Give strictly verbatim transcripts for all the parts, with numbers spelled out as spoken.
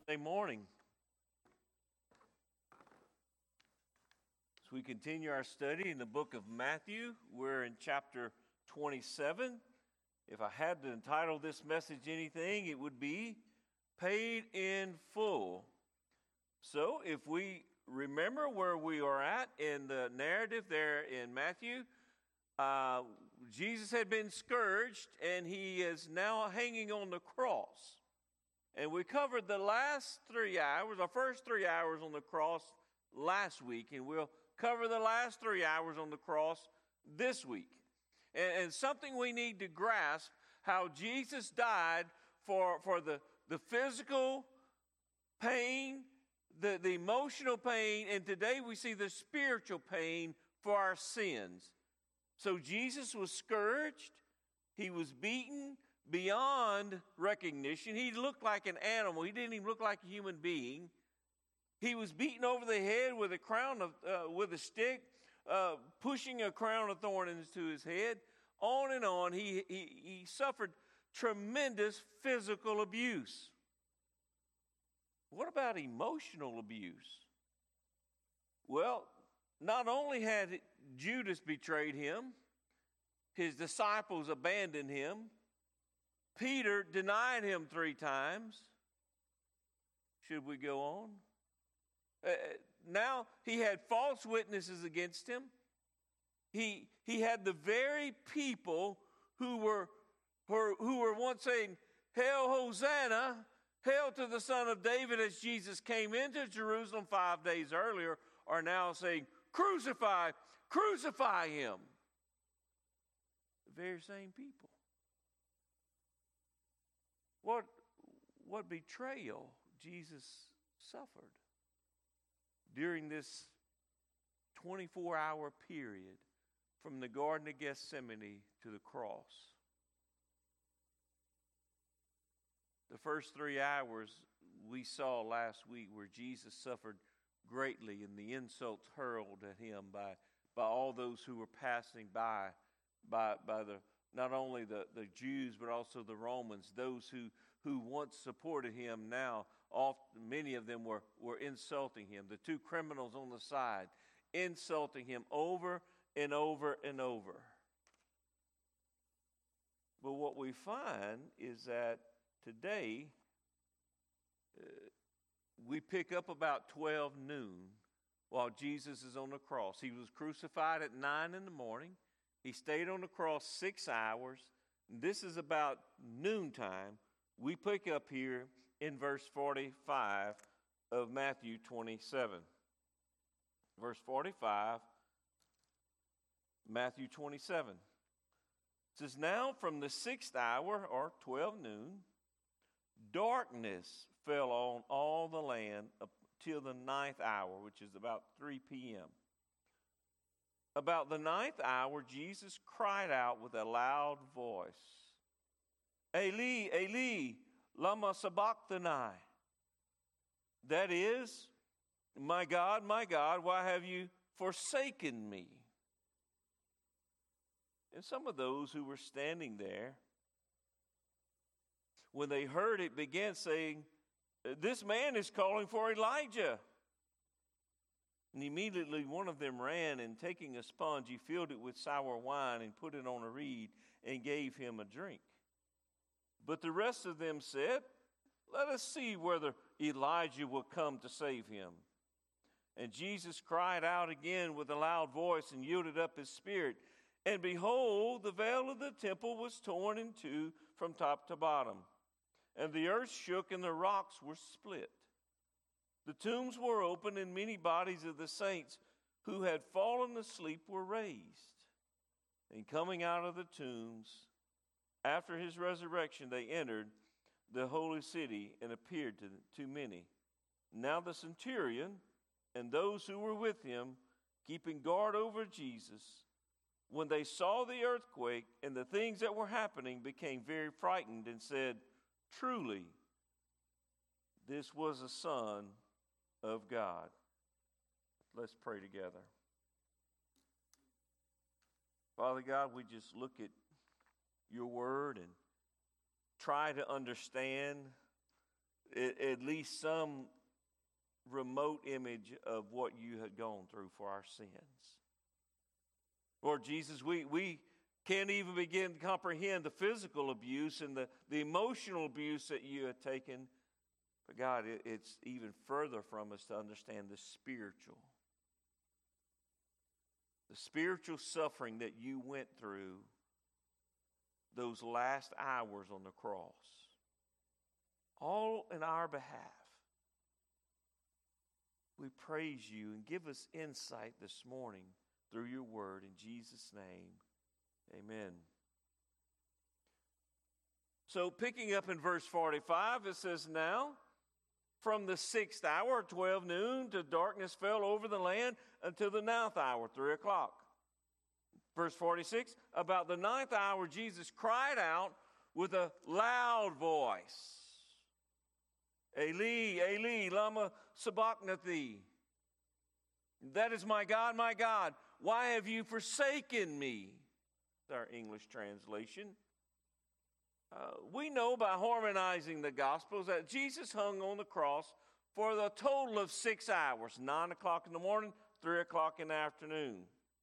Sunday morning. As we continue our study in the book of Matthew, we're in chapter twenty-seven. If I had to entitle this message anything, it would be Paid in Full. So if we remember where we are at in the narrative there in Matthew, uh, Jesus had been scourged and he is now hanging on the cross. And we covered the last three hours, our first three hours on the cross last week, and we'll cover the last three hours on the cross this week. And, and something we need to grasp, how Jesus died for, for the, the physical pain, the, the emotional pain, and today we see the spiritual pain for our sins. So Jesus was scourged, he was beaten beyond recognition. He looked like an animal. He didn't even look like a human being. He was beaten over the head with a crown of, uh, with a stick, uh, pushing a crown of thorns into his head. On and on, he, he, he suffered tremendous physical abuse. What about emotional abuse? Well, not only had Judas betrayed him, his disciples abandoned him, Peter denied him three times. Should we go on? Uh, now he had false witnesses against him. He, he had the very people who were, who, who were once saying, "Hail, Hosanna, hail to the Son of David," as Jesus came into Jerusalem five days earlier, are now saying, "Crucify, crucify him." The very same people. What, what betrayal Jesus suffered during this twenty-four hour period from the Garden of Gethsemane to the cross. The first three hours we saw last week where Jesus suffered greatly and the insults hurled at him by, by all those who were passing by, by, by the not only the, the Jews, but also the Romans, those who, who once supported him, now often, many of them were, were insulting him. The two criminals on the side, insulting him over and over and over. But what we find is that today, uh, we pick up about twelve noon while Jesus is on the cross. He was crucified at nine in the morning. He stayed on the cross six hours. This is about noontime. We pick up here in verse forty-five of Matthew twenty-seven. Verse forty-five, Matthew twenty-seven. It says, "Now from the sixth hour, or twelve noon, darkness fell on all the land till the ninth hour," which is about three p.m. About the ninth hour, Jesus cried out with a loud voice, "Eli, Eli, lama sabachthani." That is, "My God, my God, why have you forsaken me?" And some of those who were standing there, when they heard it, began saying, "This man is calling for Elijah." And immediately one of them ran, and taking a sponge, he filled it with sour wine and put it on a reed and gave him a drink. But the rest of them said, "Let us see whether Elijah will come to save him." And Jesus cried out again with a loud voice and yielded up his spirit. And behold, the veil of the temple was torn in two from top to bottom. And the earth shook and the rocks were split. The tombs were opened, and many bodies of the saints who had fallen asleep were raised. And coming out of the tombs, after his resurrection, they entered the holy city and appeared to, to many. Now the centurion and those who were with him, keeping guard over Jesus, when they saw the earthquake and the things that were happening, became very frightened and said, "Truly, this was a son of God." Let's pray together. Father God, we just look at your word and try to understand at, at least some remote image of what you had gone through for our sins. Lord Jesus, we, we can't even begin to comprehend the physical abuse and the, the emotional abuse that you had taken. But God, it, it's even further from us to understand the spiritual. The spiritual suffering that you went through those last hours on the cross. All in our behalf. We praise you and give us insight this morning through your word. In Jesus' name, amen. So picking up in verse forty-five, it says, now, from the sixth hour, twelve noon, to darkness fell over the land until the ninth hour, three o'clock. Verse forty-six, about the ninth hour, Jesus cried out with a loud voice, Eli, Eli, lama sabachthani. That is, my God, my God, why have you forsaken me? That's our English translation. Uh, we know by harmonizing the Gospels that Jesus hung on the cross for the total of six hours, nine o'clock in the morning, three o'clock in the afternoon.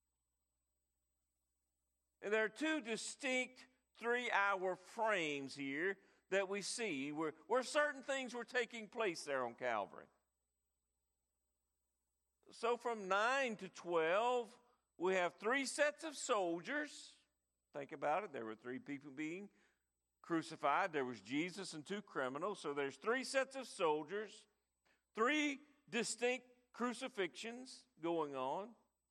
And there are two distinct three-hour frames here that we see where, where certain things were taking place there on Calvary. So from nine to twelve, we have three sets of soldiers. Think about it. There were three people being crucified. There was Jesus and two criminals. So there's three sets of soldiers, three distinct crucifixions going on.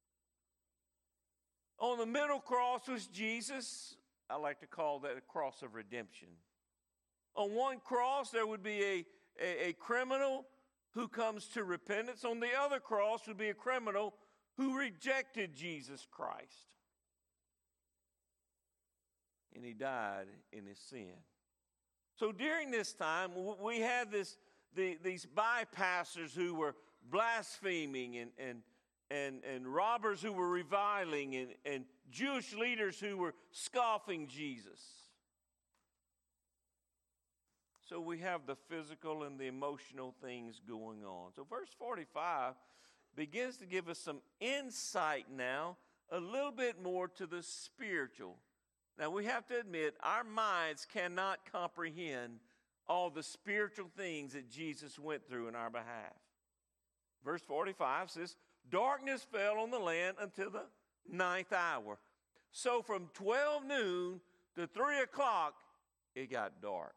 On the middle cross was Jesus. I like to call that a cross of redemption. On one cross, there would be a, a, a criminal who comes to repentance. On the other cross would be a criminal who rejected Jesus Christ. And he died in his sin. So during this time, we had this the, these bypassers who were blaspheming and, and, and, and robbers who were reviling and, and Jewish leaders who were scoffing Jesus. So we have the physical and the emotional things going on. So verse forty-five begins to give us some insight now, a little bit more to the spiritual. Now we have to admit, our minds cannot comprehend all the spiritual things that Jesus went through in our behalf. Verse forty-five says, darkness fell on the land until the ninth hour. So from twelve noon to three o'clock, it got dark.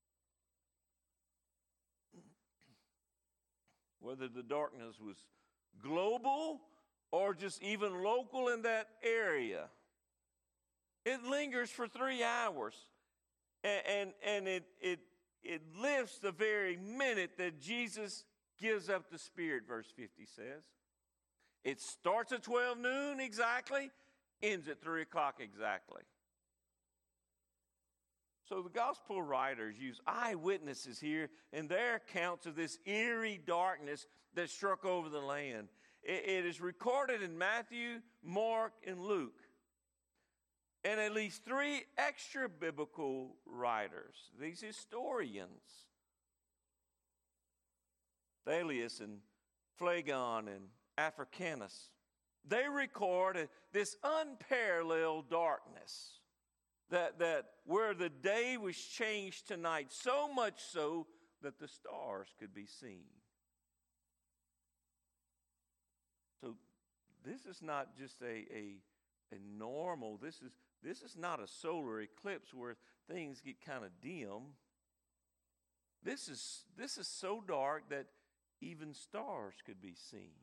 Whether the darkness was global or just even local in that area, it lingers for three hours. And, and, and it, it, it lives the very minute that Jesus gives up the Spirit, verse fifty says. It starts at twelve noon exactly, ends at three o'clock exactly. So the gospel writers use eyewitnesses here in their accounts of this eerie darkness that struck over the land. It, it is recorded in Matthew, Mark, and Luke. And at least three extra biblical writers, these historians, Thalius and Phlegon and Africanus, they record this unparalleled darkness. That, that where the day was changed to night, so much so that the stars could be seen. So this is not just a, a, a normal, this is, this is not a solar eclipse where things get kind of dim. This is, this is so dark that even stars could be seen.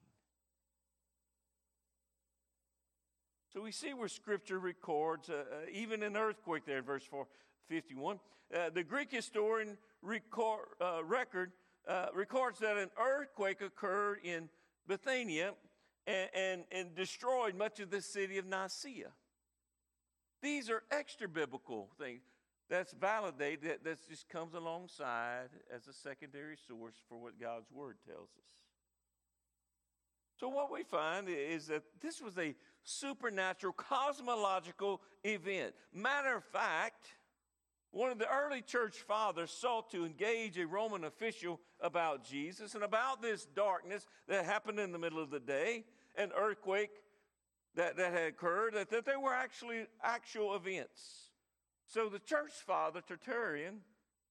So we see where Scripture records, uh, uh, even an earthquake there in verse four fifty-one. Uh, the Greek historian record, uh, record uh, records that an earthquake occurred in Bithynia and, and, and destroyed much of the city of Nicaea. These are extra biblical things. That's validated, that, that just comes alongside as a secondary source for what God's Word tells us. So what we find is that this was a supernatural, cosmological event. Matter of fact, One of the early church fathers sought to engage a Roman official about Jesus and about this darkness that happened in the middle of the day, an earthquake that, that had occurred, that, that they were actually actual events. So the church father, Tertullian,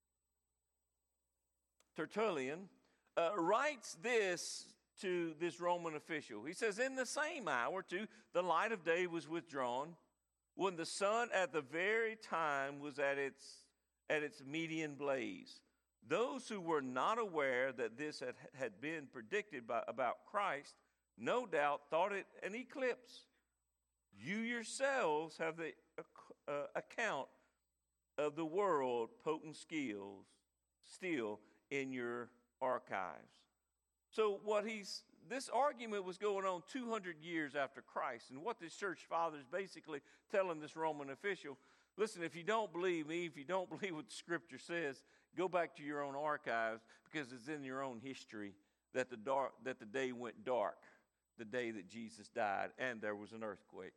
Tertullian uh, writes this to this Roman official. He says, in the same hour, too, the light of day was withdrawn, when the sun at the very time was at its, at its median blaze. Those who were not aware that this had, had been predicted by, about Christ, no doubt thought it an eclipse. You yourselves have the uh, account of the world potent skills still in your archives. So what he's, this argument was going on two hundred years after Christ. And what this church father is basically telling this Roman official, listen, if you don't believe me, if you don't believe what the scripture says, go back to your own archives, because it's in your own history that the dark, that the day went dark, the day that Jesus died, and there was an earthquake.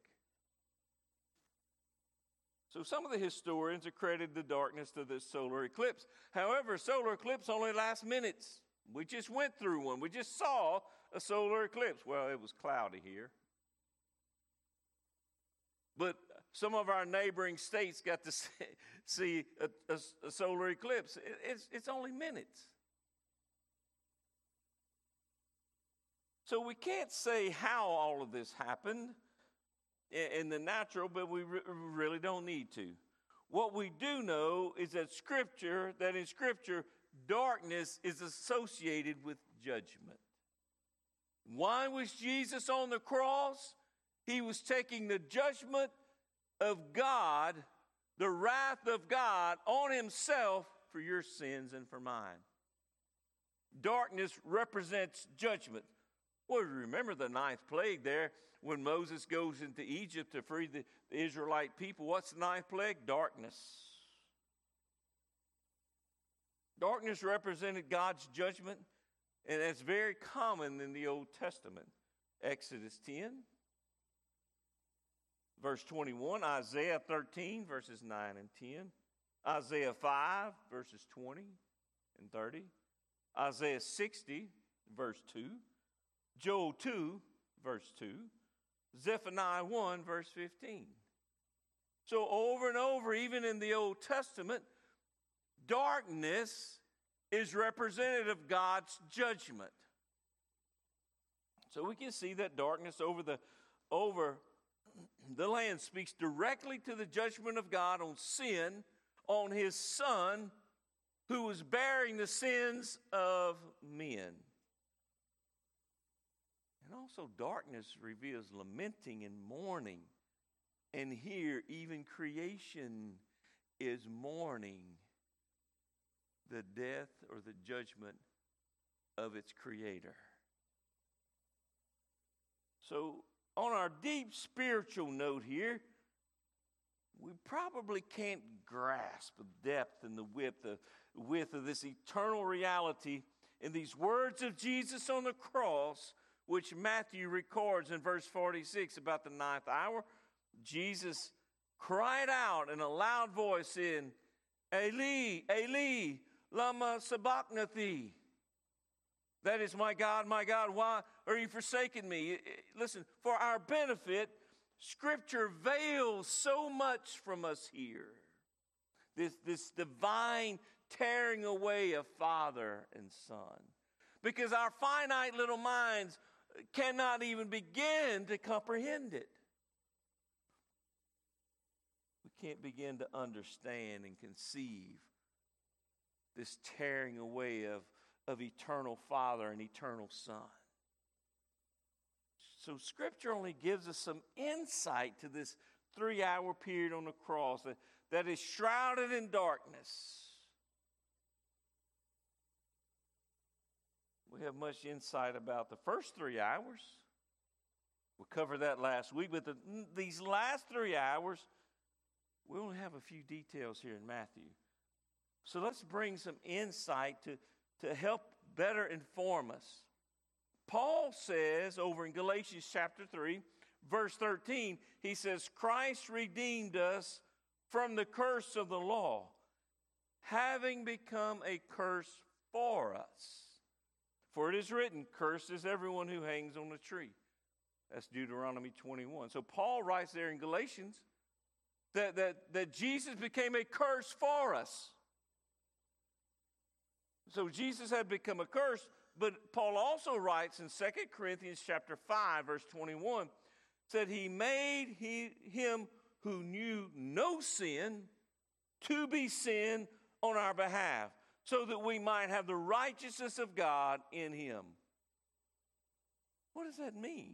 So some of the historians accredited the darkness to this solar eclipse. However, a solar eclipse only lasts minutes. We just went through one. We just saw a solar eclipse. Well, it was cloudy here. But some of our neighboring states got to see a, a, a solar eclipse. It, it's, it's only minutes. So we can't say how all of this happened in the natural, but we re- really don't need to. What we do know is that Scripture, that in Scripture, darkness is associated with judgment. Why was Jesus on the cross? He was taking the judgment of God, the wrath of God, on himself for your sins and for mine. Darkness represents judgment. Well, remember the ninth plague there when Moses goes into Egypt to free the, the Israelite people. What's the ninth plague? Darkness. Darkness represented God's judgment, and that's very common in the Old Testament. Exodus ten, verse twenty-one, Isaiah thirteen, verses nine and ten, Isaiah five, verses twenty and thirty, Isaiah sixty, verse two, Joel two, verse two, Zephaniah one, verse fifteen. So over and over, even in the Old Testament, darkness is representative of God's judgment. So we can see that darkness over the, over the land speaks directly to the judgment of God on sin, on his Son, who was bearing the sins of men. And also darkness reveals lamenting and mourning. And here even creation is mourning the death or the judgment of its creator. So on our deep spiritual note here, we probably can't grasp the depth and the width of, width of this eternal reality in these words of Jesus on the cross, which Matthew records in verse forty-six about the ninth hour. Jesus cried out in a loud voice, saying, Eli, Eli, lama sabachthani. That is, my God, my God, why are you forsaking me? Listen, for our benefit, Scripture veils so much from us here. This, this divine tearing away of Father and Son. Because our finite little minds cannot even begin to comprehend it. We can't begin to understand and conceive this tearing away of, of eternal Father and eternal Son. So Scripture only gives us some insight to this three-hour period on the cross that, that is shrouded in darkness. We have much insight about the first three hours. We covered that last week, but the, these last three hours, we only have a few details here in Matthew. So let's bring some insight to, to help better inform us. Paul says over in Galatians chapter three, verse thirteen, he says, Christ redeemed us from the curse of the law, having become a curse for us. For it is written, cursed is everyone who hangs on a tree. That's Deuteronomy twenty-one. So Paul writes there in Galatians that, that, that Jesus became a curse for us. So Jesus had become a curse, but Paul also writes in Second Corinthians chapter five, verse twenty-one, said he made he, him who knew no sin to be sin on our behalf, so that we might have the righteousness of God in him. What does that mean?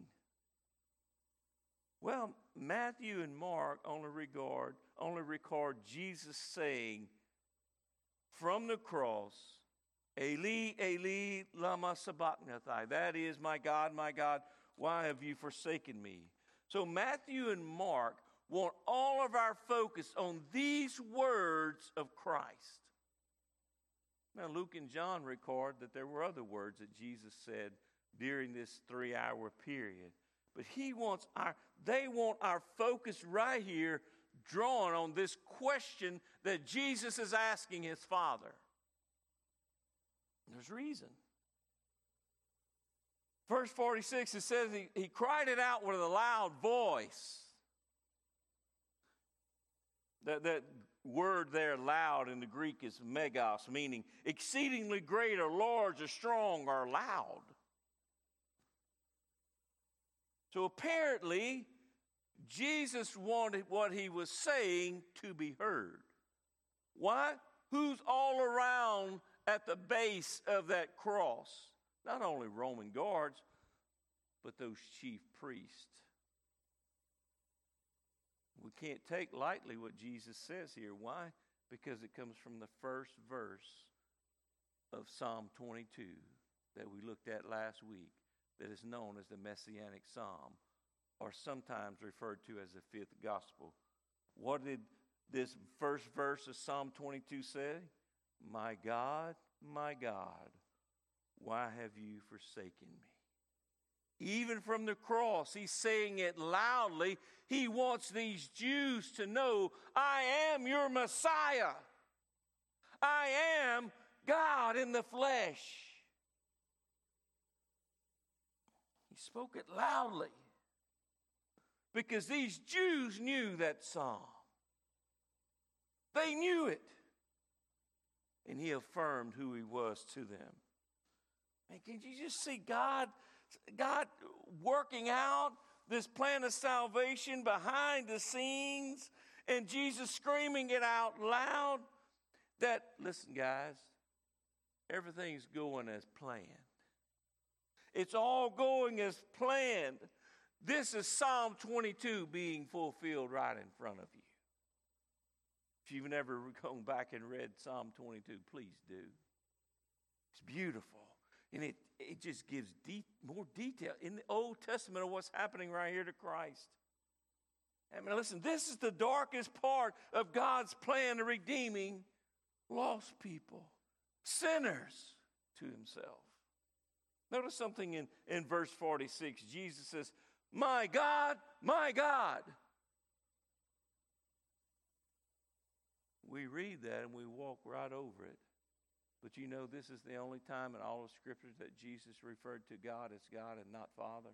Well, Matthew and Mark only regard, only record Jesus saying from the cross, Eli, Eli, lama sabachthani. That is, my God, my God, why have you forsaken me? So Matthew and Mark want all of our focus on these words of Christ. Now, Luke and John record that there were other words that Jesus said during this three-hour period. But he wants our, they want our focus right here drawn on this question that Jesus is asking his Father. There's reason. Verse forty-six, it says he, he cried it out with a loud voice. That, that word there, loud, in the Greek is megas, meaning exceedingly great or large or strong or loud. So apparently, Jesus wanted what he was saying to be heard. Why? Who's all around at the base of that cross? Not only Roman guards, but those chief priests. We can't take lightly what Jesus says here. Why? Because it comes from the first verse of Psalm twenty-two that we looked at last week, that is known as the Messianic Psalm, or sometimes referred to as the fifth gospel. What did this first verse of Psalm twenty-two say? My God, my God, why have you forsaken me? Even from the cross, he's saying it loudly. He wants these Jews to know, I am your Messiah. I am God in the flesh. He spoke it loudly because these Jews knew that psalm. They knew it. And he affirmed who he was to them. And can you just see God, God working out this plan of salvation behind the scenes, and Jesus screaming it out loud? That, listen guys, everything's going as planned. It's all going as planned. This is Psalm twenty-two being fulfilled right in front of you. If you've never gone back and read Psalm twenty-two, please do. It's beautiful. And it, it just gives deep, more detail in the Old Testament of what's happening right here to Christ. I mean, listen, this is the darkest part of God's plan of redeeming lost people, sinners, to himself. Notice something in, in verse forty-six. Jesus says, my God, my God. We read that and we walk right over it. But you know, this is the only time in all of Scripture that Jesus referred to God as God and not Father.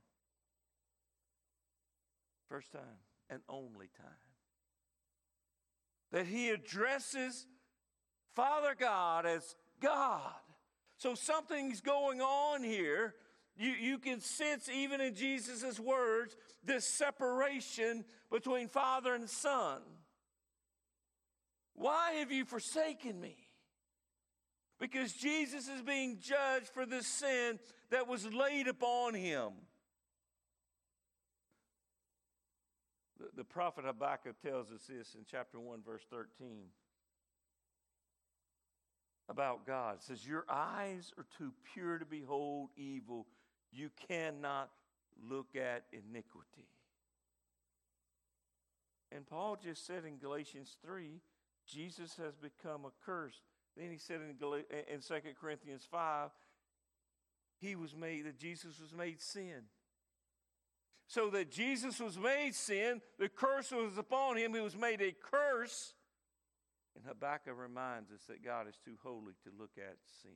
First time and only time that he addresses Father God as God. So something's going on here. You, you can sense even in Jesus' words this separation between Father and Son. Why have you forsaken me? Because Jesus is being judged for the sin that was laid upon him. The, the prophet Habakkuk tells us this in chapter one, verse thirteen. About God. It says, your eyes are too pure to behold evil. You cannot look at iniquity. And Paul just said in Galatians three, Jesus has become a curse. Then he said in, Gal- in Second Corinthians five, he was made, that Jesus was made sin. So that Jesus was made sin, the curse was upon him. He was made a curse And Habakkuk reminds us that God is too holy to look at sin.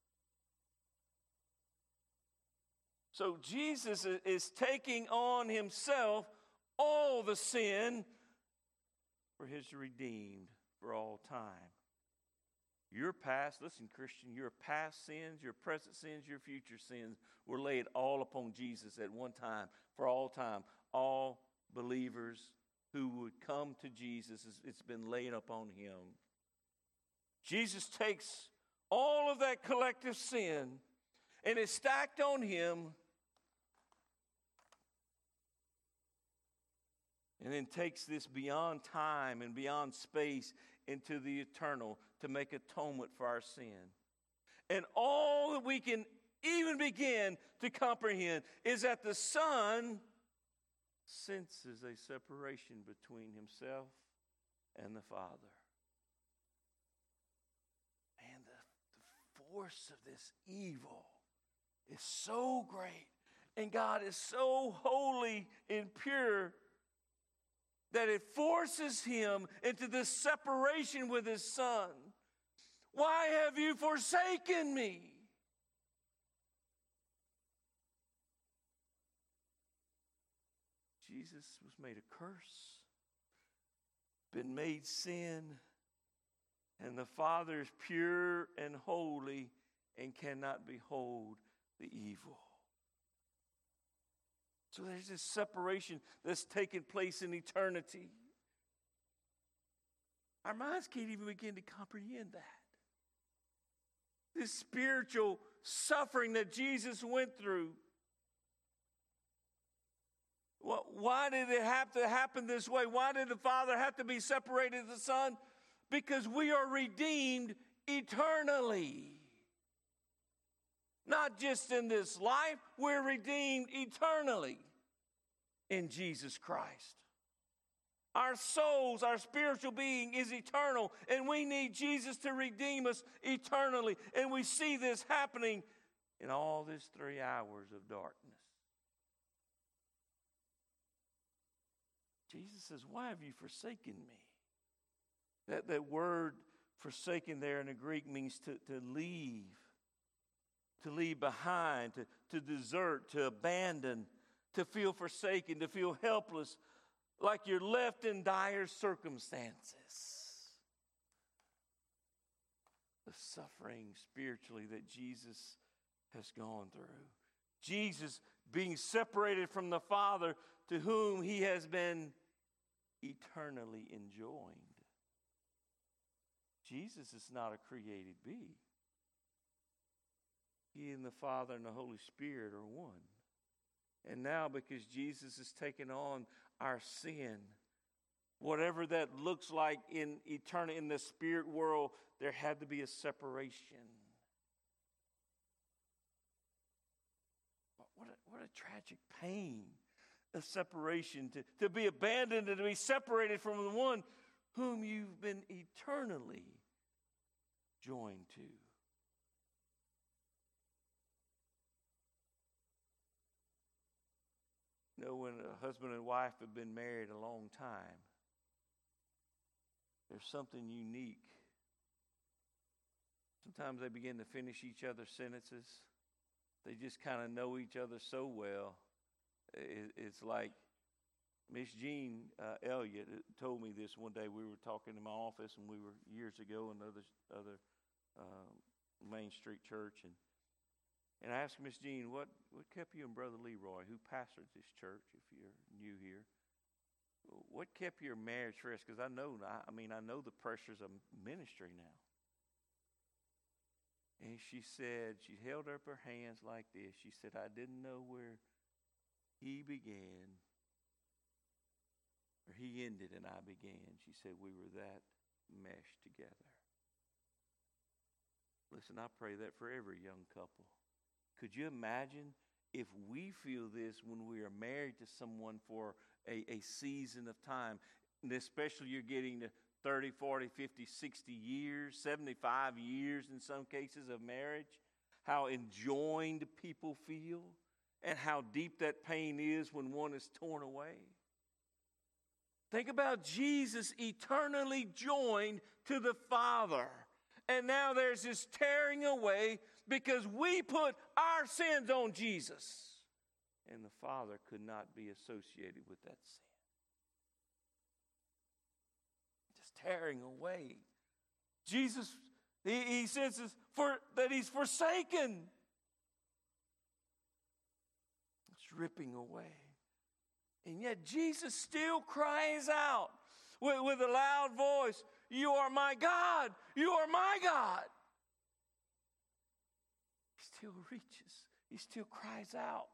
So Jesus is taking on himself all the sin for his redeemed for all time. Your past, listen, Christian, your past sins, your present sins, your future sins were laid all upon Jesus at one time, for all time. All believers who would come to Jesus, it's been laid upon him. Jesus takes all of that collective sin and it's stacked on him, and then takes this beyond time and beyond space into the eternal to make atonement for our sin. And all that we can even begin to comprehend is that the Son senses a separation between himself and the Father. And the, the force of this evil is so great, and God is so holy and pure, that it forces him into this separation with his Son. Why have you forsaken me? Jesus was made a curse, been made sin, and the Father is pure and holy and cannot behold the evil. So there's this separation that's taking place in eternity. Our minds can't even begin to comprehend that. This spiritual suffering that Jesus went through. Well, why did it have to happen this way? Why did the Father have to be separated from the Son? Because we are redeemed eternally. Not just in this life, we're redeemed eternally in Jesus Christ. Our souls, our spiritual being is eternal, and we need Jesus to redeem us eternally. And we see this happening in all these three hours of darkness. Jesus says, why have you forsaken me? That, that word forsaken there in the Greek means to, to leave. To leave behind, to, to desert, to abandon, to feel forsaken, to feel helpless, like you're left in dire circumstances. The suffering spiritually that Jesus has gone through. Jesus being separated from the Father to whom he has been eternally enjoined. Jesus is not a created being. He and the Father and the Holy Spirit are one. And now, because Jesus has taken on our sin, whatever that looks like in eternity, in the spirit world, there had to be a separation. What a, what a tragic pain of separation, to, to be abandoned and to be separated from the one whom you've been eternally joined to. You know, when a husband and wife have been married a long time, there's something unique. Sometimes they begin to finish each other's sentences. They just kind of know each other so well. It's like Miss Jean uh, Elliott told me this one day. We were talking in my office, and we were years ago in other other uh, Main Street church, and and I asked Miss Jean, what what kept you and Brother Leroy, who pastored this church, if you're new here, what kept your marriage fresh? Because I know, I mean, I know the pressures of ministry now. And she said, she held up her hands like this. She said, I didn't know where he began or he ended and I began. She said, we were that meshed together. Listen, I pray that for every young couple. Could you imagine if we feel this when we are married to someone for a, a season of time, and especially you're getting to thirty, forty, fifty, sixty years, seventy-five years in some cases of marriage, how enjoined people feel, and how deep that pain is when one is torn away. Think about Jesus eternally joined to the Father. And now there's this tearing away because we put our sins on Jesus. And the Father could not be associated with that sin. Just tearing away. Jesus, he, he says for, that he's forsaken. It's ripping away. And yet Jesus still cries out with, with a loud voice, "You are my God, you are my God." He still reaches, he still cries out.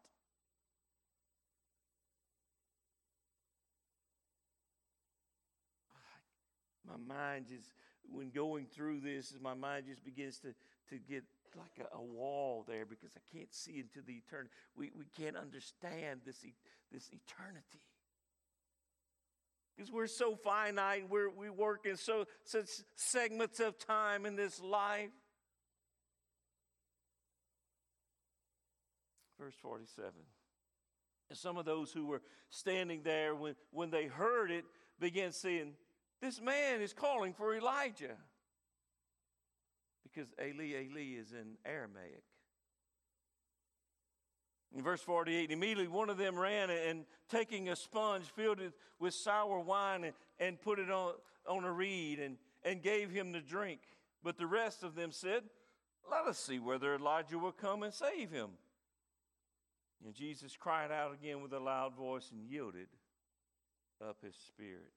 My mind just, when going through this, my mind just begins to, to get like a, a wall there because I can't see into the eternity. We, we can't understand this, this eternity. Because we're so finite, we're, we work in so such segments of time in this life. Verse forty-seven. And some of those who were standing there when, when they heard it began saying, "This man is calling for Elijah." Because Eli, Eli is in Aramaic. In verse forty-eight, immediately one of them ran and taking a sponge filled it with sour wine and, and put it on, on a reed and, and gave him to drink. But the rest of them said, "Let us see whether Elijah will come and save him." And Jesus cried out again with a loud voice and yielded up his spirit.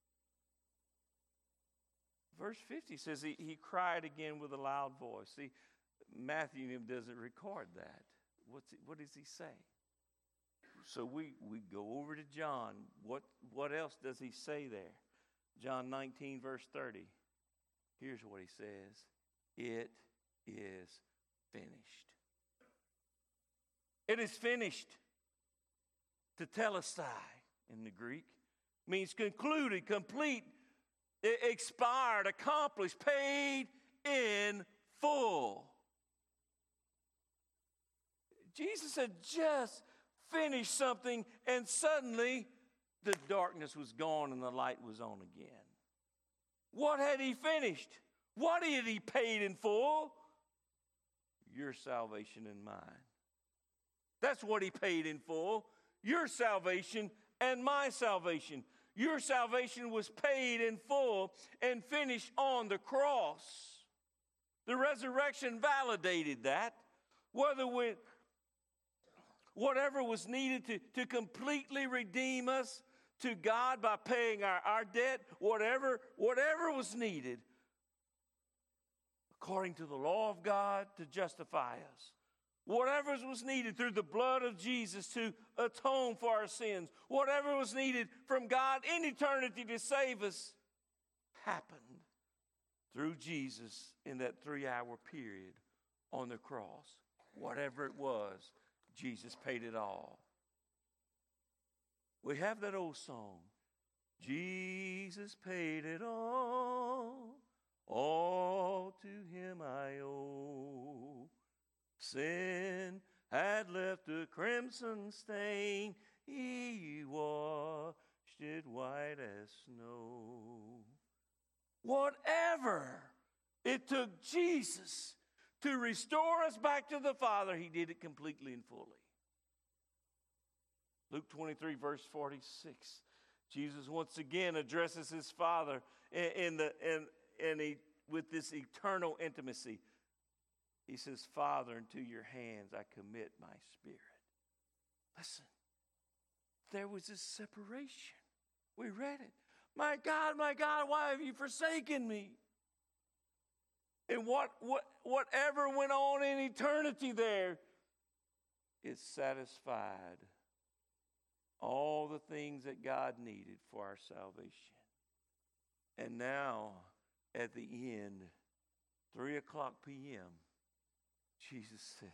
Verse fifty says he, he cried again with a loud voice. See, Matthew doesn't record that. What's it, what does he say? So we, we go over to John. What, what else does he say there? John nineteen, verse thirty. Here's what he says. It is finished. It is finished. Tetelestai in the Greek means concluded, complete, expired, accomplished, paid in full. Jesus had just finished something, and suddenly the darkness was gone and the light was on again. What had he finished? What had he paid in full? Your salvation and mine. That's what he paid in full. Your salvation and my salvation. Your salvation was paid in full and finished on the cross. The resurrection validated that. Whether we, whatever was needed to, to completely redeem us to God by paying our, our debt, whatever, whatever was needed, according to the law of God, to justify us. Whatever was needed through the blood of Jesus to atone for our sins, whatever was needed from God in eternity to save us, happened through Jesus in that three-hour period on the cross. Whatever it was, Jesus paid it all. We have that old song, Jesus paid it all, all to him I owe. Sin had left a crimson stain, he washed it white as snow. Whatever it took Jesus to restore us back to the Father, he did it completely and fully. Luke twenty-three, verse forty-six. Jesus once again addresses his Father in, in the in, in a, with this eternal intimacy. He says, Father, into your hands I commit my spirit. Listen, there was this separation. We read it. My God, my God, why have you forsaken me? And what, what whatever went on in eternity there, it satisfied all the things that God needed for our salvation. And now, at the end, three o'clock p.m., Jesus says,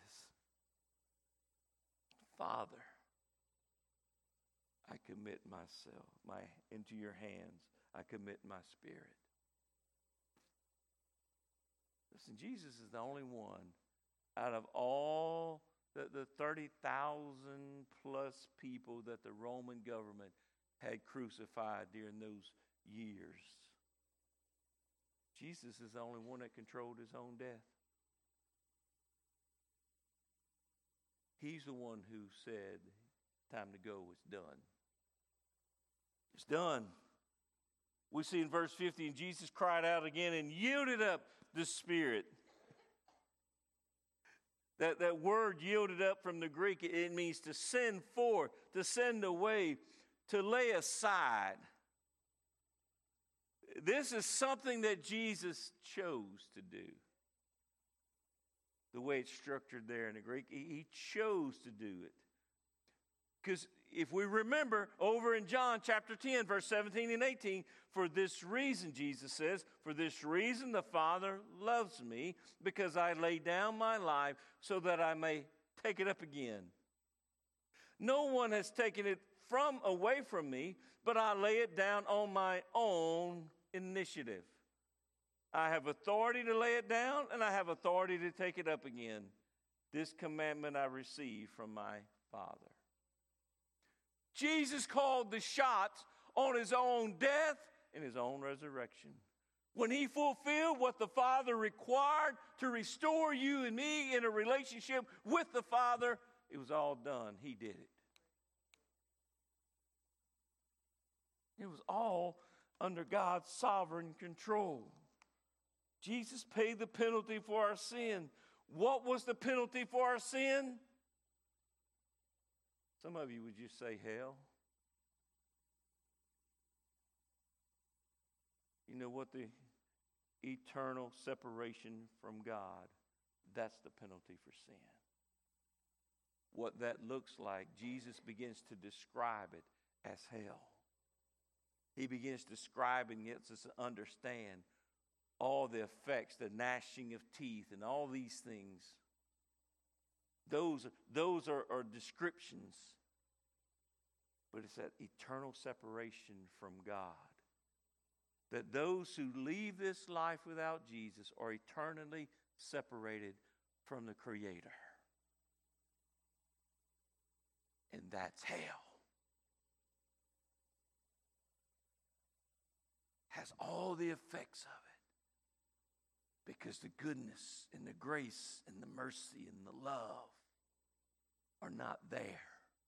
Father, I commit myself, my into your hands, I commit my spirit. Listen, Jesus is the only one out of all the, the thirty thousand plus people that the Roman government had crucified during those years. Jesus is the only one that controlled his own death. He's the one who said, time to go, it's done. It's done. We see in verse fifty, and Jesus cried out again and yielded up the spirit. That, that word yielded up from the Greek, it means to send forth, to send away, to lay aside. This is something that Jesus chose to do. The way it's structured there in the Greek, he chose to do it. Because if we remember over in John chapter ten, verse seventeen and eighteen, for this reason, Jesus says, for this reason the Father loves me, because I lay down my life so that I may take it up again. No one has taken it from away from me, but I lay it down on my own initiative. I have authority to lay it down, and I have authority to take it up again. This commandment I received from my Father. Jesus called the shots on his own death and his own resurrection. When he fulfilled what the Father required to restore you and me in a relationship with the Father, it was all done. He did it. It was all under God's sovereign control. Jesus paid the penalty for our sin. What was the penalty for our sin? Some of you would just say hell. You know what? The eternal separation from God, that's the penalty for sin. What that looks like, Jesus begins to describe it as hell. He begins describing it to understand all the effects, the gnashing of teeth, and all these things. Those, those are, are descriptions. But it's that eternal separation from God. That those who leave this life without Jesus are eternally separated from the Creator. And that's hell. Has all the effects of it. Because the goodness and the grace and the mercy and the love are not there.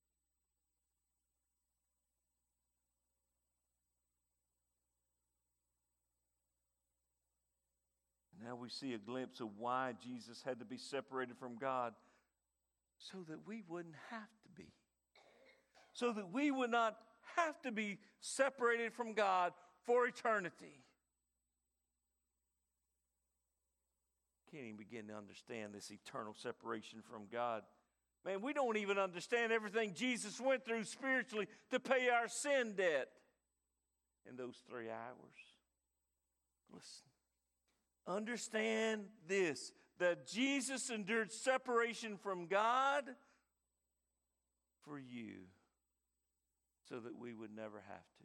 Now we see a glimpse of why Jesus had to be separated from God, so that we wouldn't have to be. So that we would not have to be separated from God for eternity. Can't even begin to understand this eternal separation from God. Man, we don't even understand everything Jesus went through spiritually to pay our sin debt in those three hours. Listen. Understand this, that Jesus endured separation from God for you so that we would never have to.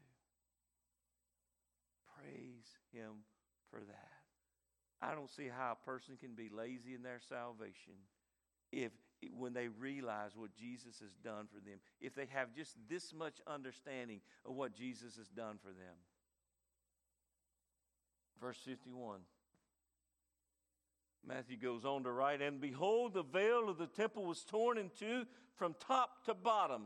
Praise Him for that. I don't see how a person can be lazy in their salvation if when they realize what Jesus has done for them, if they have just this much understanding of what Jesus has done for them. Verse fifty-one. Matthew goes on to write, and behold, the veil of the temple was torn in two from top to bottom.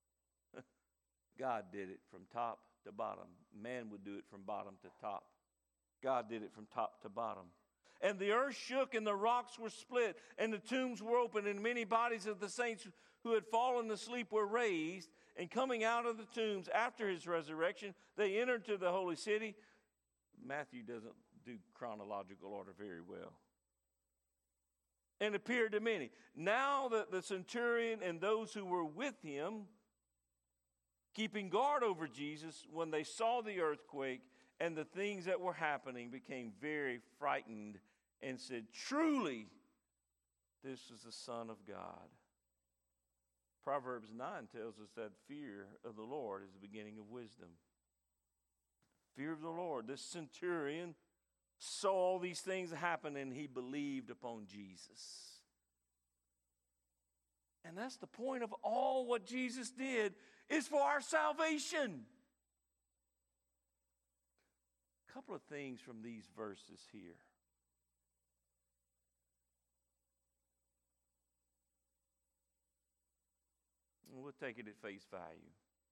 God did it from top to bottom. Man would do it from bottom to top. God did it from top to bottom. And the earth shook, and the rocks were split, and the tombs were opened, and many bodies of the saints who had fallen asleep were raised. And coming out of the tombs after his resurrection, they entered to the holy city. Matthew doesn't do chronological order very well. And appeared to many. Now that the centurion and those who were with him, keeping guard over Jesus, when they saw the earthquake and the things that were happening, became very frightened and said, truly, this is the Son of God. Proverbs nine tells us that fear of the Lord is the beginning of wisdom. Fear of the Lord. This centurion saw all these things happen, and he believed upon Jesus. And that's the point of all what Jesus did, is for our salvation. couple of things from these verses here. We'll take it at face value.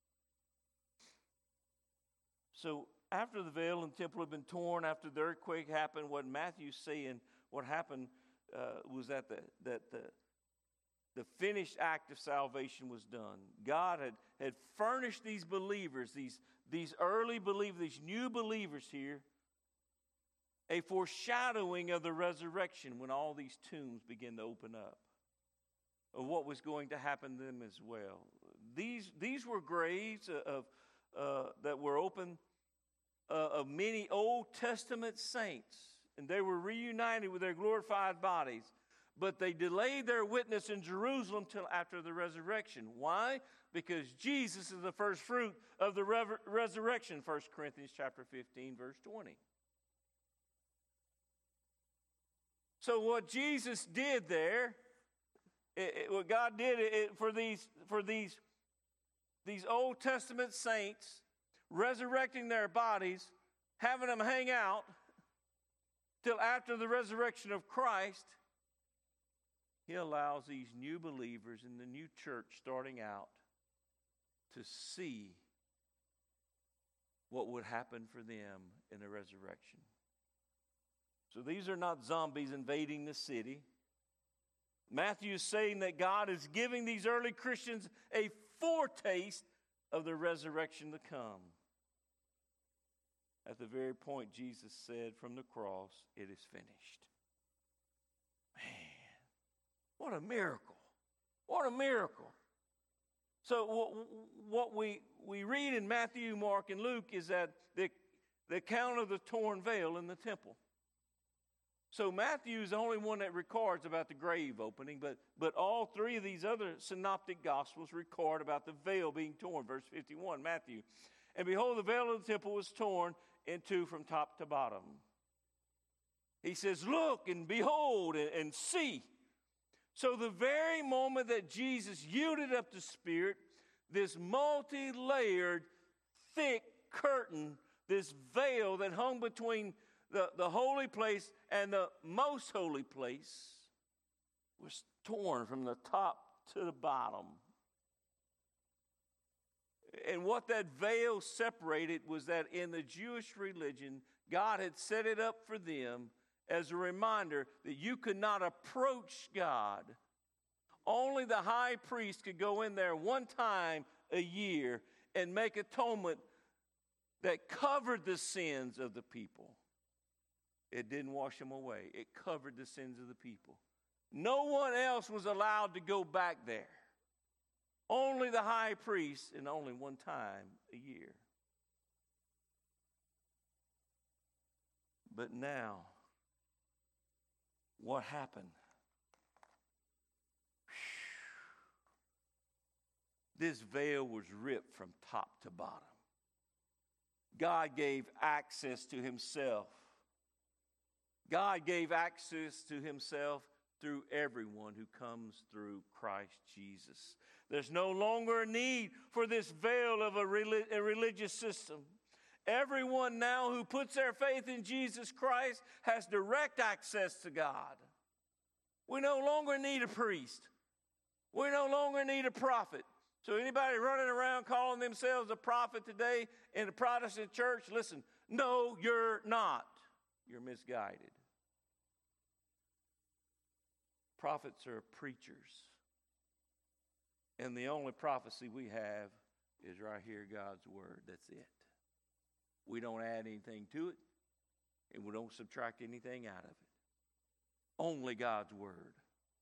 So after the veil in the temple had been torn, after the earthquake happened, what Matthew's saying, what happened uh, was that the that the the finished act of salvation was done. God had, had furnished these believers, these, these early believers, these new believers here, a foreshadowing of the resurrection when all these tombs begin to open up, of what was going to happen to them as well. These, these were graves of, uh, that were open uh, of many Old Testament saints, and they were reunited with their glorified bodies. But they delayed their witness in Jerusalem till after the resurrection. Why? Because Jesus is the first fruit of the re- resurrection, First Corinthians chapter fifteen, verse twenty. So what Jesus did there, it, it, what God did it, for these for these these Old Testament saints, resurrecting their bodies, having them hang out till after the resurrection of Christ, He allows these new believers in the new church starting out to see what would happen for them in the resurrection. So these are not zombies invading the city. Matthew is saying that God is giving these early Christians a foretaste of the resurrection to come. At the very point Jesus said from the cross, "It is finished." What a miracle. What a miracle. So what, what we, we read in Matthew, Mark, and Luke is that the, the account of the torn veil in the temple. So Matthew is the only one that records about the grave opening, but, but all three of these other synoptic gospels record about the veil being torn. Verse fifty-one, Matthew. "And behold, the veil of the temple was torn in two from top to bottom." He says, "Look and behold and, and see." So the very moment that Jesus yielded up to Spirit, this multi-layered, thick curtain, this veil that hung between the, the holy place and the most holy place, was torn from the top to the bottom. And what that veil separated was that in the Jewish religion, God had set it up for them as a reminder that you could not approach God. Only the high priest could go in there one time a year and make atonement that covered the sins of the people. It didn't wash them away. It covered the sins of the people. No one else was allowed to go back there. Only the high priest, and only one time a year. But now, what happened? This veil was ripped from top to bottom. God gave access to himself. God gave access to himself through everyone who comes through Christ Jesus. There's no longer a need for this veil of a, relig- a religious system. Everyone now who puts their faith in Jesus Christ has direct access to God. We no longer need a priest. We no longer need a prophet. So anybody running around calling themselves a prophet today in the Protestant church, listen, no, you're not. You're misguided. Prophets are preachers. And the only prophecy we have is right here, God's word. That's it. We don't add anything to it, and we don't subtract anything out of it. Only God's word.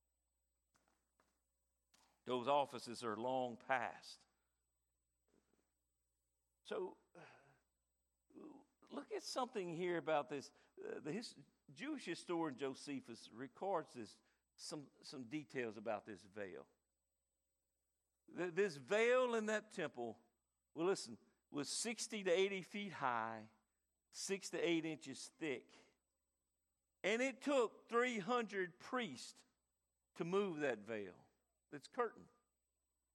Those offices are long past. So, look at something here about this. Uh, the his, Jewish historian Josephus records this, some, some details about this veil. The, this veil in that temple, well, listen, was sixty to eighty feet high, six to eight inches thick. And it took three hundred priests to move that veil. That's curtain.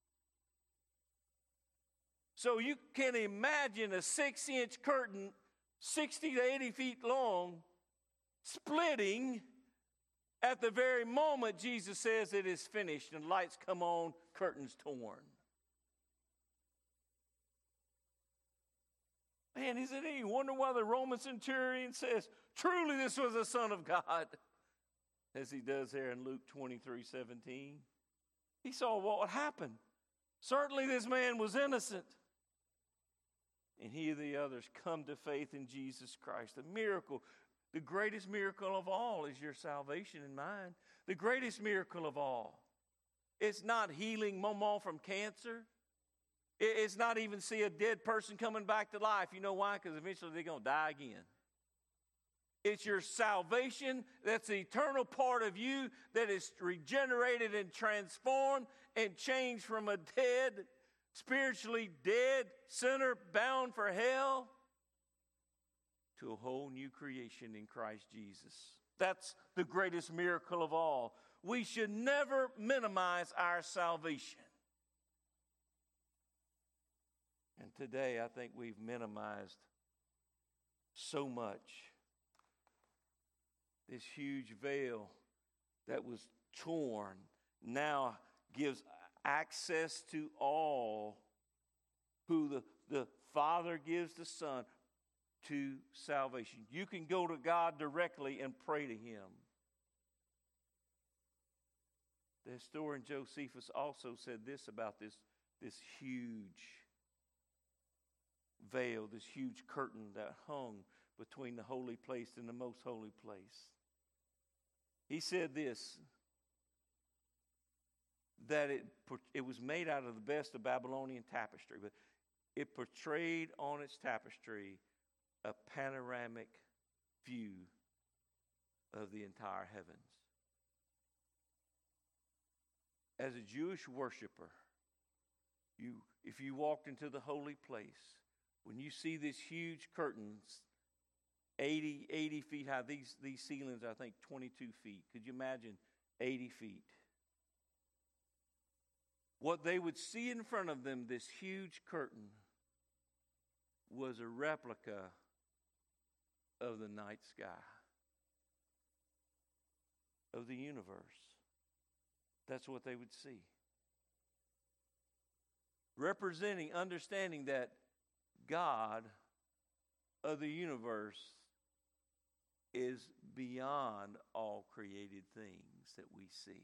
So you can imagine a six-inch curtain sixty to eighty feet long, splitting at the very moment Jesus says it is finished, and lights come on, curtains torn. Man, is it any wonder why the Roman centurion says, truly this was the Son of God, as he does there in Luke twenty-three seventeen. He saw what happened. Certainly this man was innocent. And he and the others come to faith in Jesus Christ. The miracle, the greatest miracle of all is your salvation and mine. The greatest miracle of all. It's not healing Mama from cancer. It's not even see a dead person coming back to life. You know why? Because eventually they're going to die again. It's your salvation that's the eternal part of you that is regenerated and transformed and changed from a dead, spiritually dead sinner bound for hell to a whole new creation in Christ Jesus. That's the greatest miracle of all. We should never minimize our salvation. And today I think we've minimized so much. This huge veil that was torn now gives access to all who the, the Father gives the Son to salvation. You can go to God directly and pray to Him. The historian Josephus also said this about this, this huge veil, this huge curtain that hung between the holy place and the most holy place. He said this, that it, it was made out of the best of Babylonian tapestry, but it portrayed on its tapestry a panoramic view of the entire heavens. As a Jewish worshiper, you, if you walked into the holy place, when you see this huge curtains, eighty, eighty feet high, these, these ceilings are, I think, twenty-two feet. Could you imagine eighty feet? What they would see in front of them, this huge curtain, was a replica of the night sky, of the universe. That's what they would see. Representing, understanding that God of the universe is beyond all created things that we see.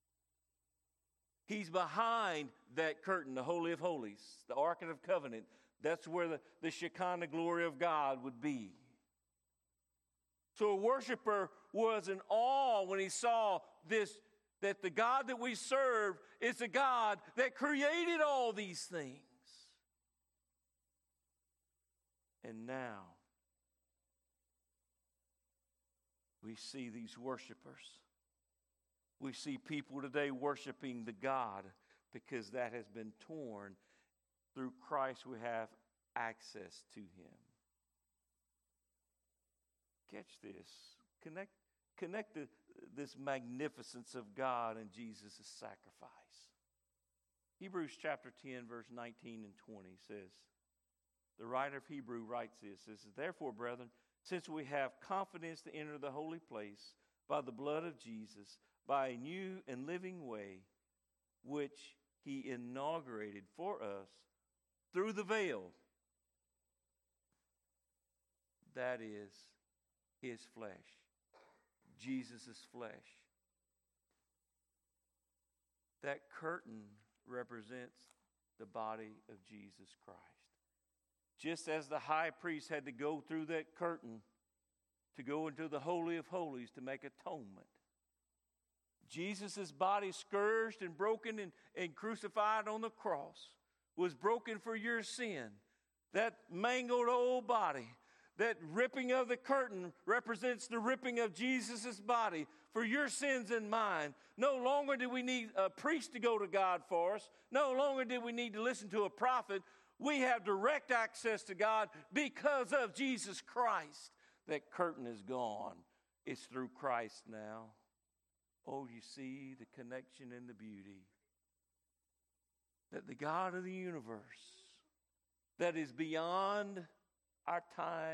He's behind that curtain, the Holy of Holies, the Ark of the Covenant. That's where the, the Shekinah glory of God would be. So a worshiper was in awe when he saw this, that the God that we serve is the God that created all these things. And now we see these worshipers. We see people today worshiping the God because that has been torn. Through Christ we have access to Him. Catch this. Connect, connect the, this magnificence of God and Jesus' sacrifice. Hebrews chapter ten, verse nineteen and twenty says, the writer of Hebrew writes this, says, therefore, brethren, since we have confidence to enter the holy place by the blood of Jesus, by a new and living way, which He inaugurated for us through the veil, that is His flesh, Jesus' flesh. That curtain represents the body of Jesus Christ. Just as the high priest had to go through that curtain to go into the Holy of Holies to make atonement, Jesus' body scourged and broken and, and crucified on the cross was broken for your sin. That mangled old body, that ripping of the curtain represents the ripping of Jesus' body for your sins and mine. No longer do we need a priest to go to God for us. No longer do we need to listen to a prophet. We have direct access to God because of Jesus Christ. That curtain is gone. It's through Christ now. Oh, you see the connection and the beauty. That the God of the universe, that is beyond our time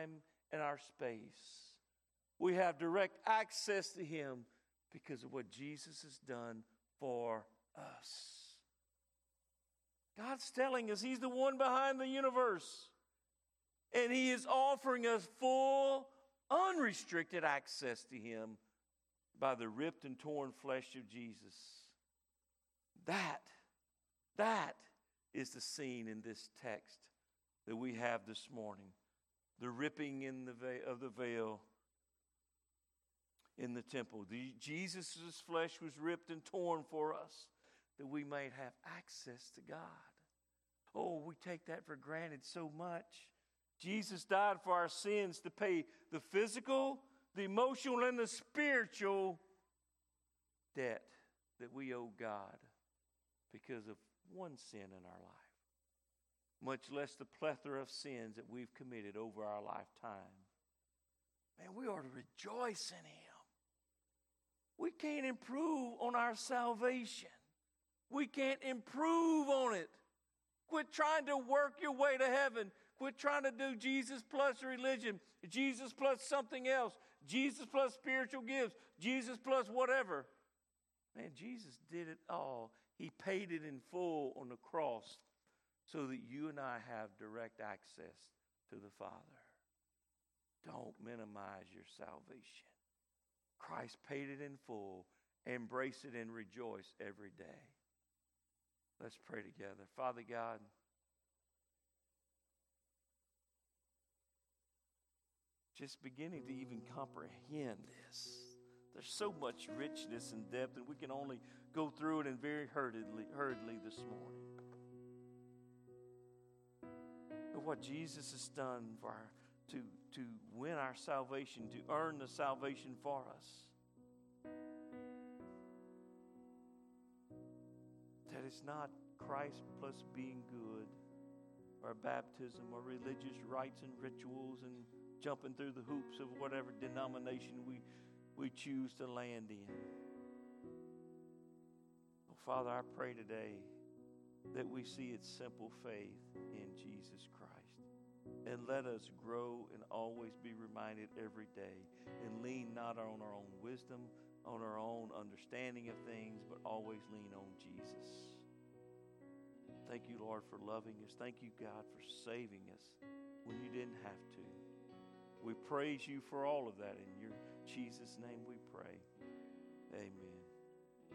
and our space. We have direct access to Him because of what Jesus has done for us. God's telling us He's the one behind the universe. And He is offering us full, unrestricted access to Him by the ripped and torn flesh of Jesus. That, that is the scene in this text that we have this morning. The ripping in the veil, of the veil in the temple. The, Jesus' flesh was ripped and torn for us that we might have access to God. Oh, we take that for granted so much. Jesus died for our sins to pay the physical, the emotional, and the spiritual debt that we owe God because of one sin in our life, much less the plethora of sins that we've committed over our lifetime. Man, we ought to rejoice in Him. We can't improve on our salvation. We can't improve on it. Quit trying to work your way to heaven. Quit trying to do Jesus plus religion, Jesus plus something else, Jesus plus spiritual gifts, Jesus plus whatever. Man, Jesus did it all. He paid it in full on the cross so that you and I have direct access to the Father. Don't minimize your salvation. Christ paid it in full. Embrace it and rejoice every day. Let's pray together. Father God, just beginning to even comprehend this. There's so much richness and depth, and we can only go through it in very hurriedly, hurriedly this morning. But what Jesus has done for our, to, to win our salvation, to earn the salvation for us. That it's not Christ plus being good, or baptism, or religious rites and rituals, and jumping through the hoops of whatever denomination we, we choose to land in. Oh, Father, I pray today that we see its simple faith in Jesus Christ. And let us grow and always be reminded every day and lean not on our own wisdom, on our own understanding of things, but always lean on Jesus. Thank you, Lord, for loving us. Thank you, God, for saving us when you didn't have to. We praise you for all of that. In your Jesus' name we pray. Amen.